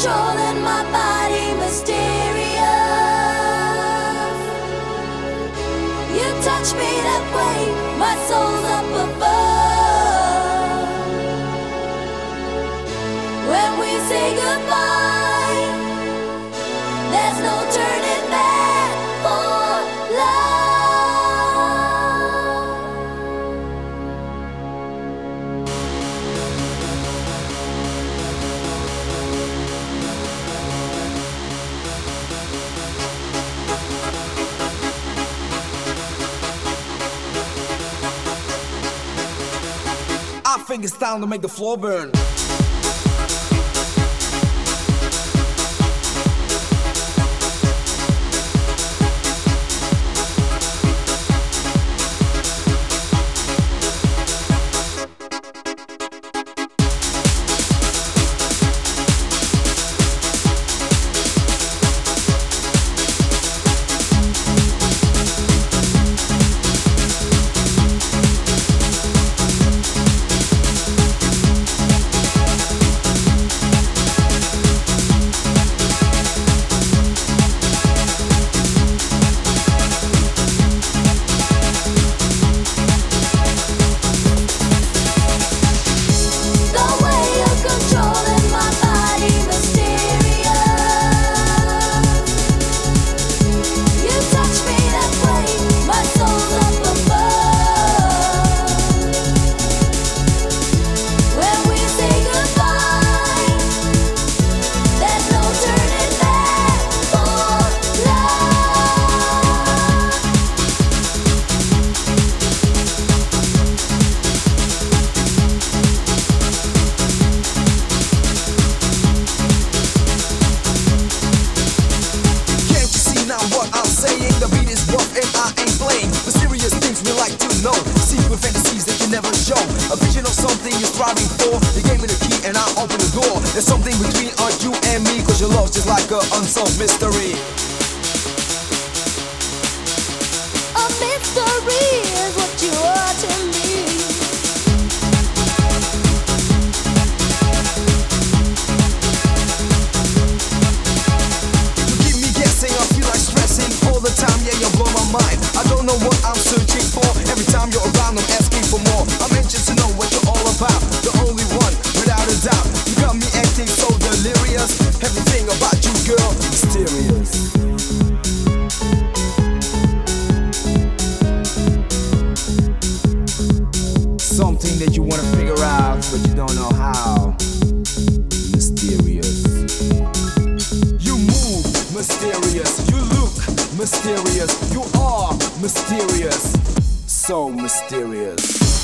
controlling my body, mysterious. You touch me that way, my soul's up above. When we say goodbye, there's no turning back for love. I think it's time to make the floor burn. The beat is rough and I ain't playing the serious things we like to know. Secret fantasies that you never show. A vision of something you're striving for. You gave me the key and I open the door. There's something between you and me, cause your love's just like an unsolved mystery. A mystery is what you are to me. I feel like stressing all the time, yeah, you blow my mind. I don't know what I'm searching for. Every time you're around, I'm asking for more. I'm anxious to know what you're all about. The only one, without a doubt. You got me acting so delirious. Everything about you, girl, mysterious. Something that you wanna figure out, but you don't know how. Mysterious. Mysterious, you look mysterious, you are mysterious, so mysterious.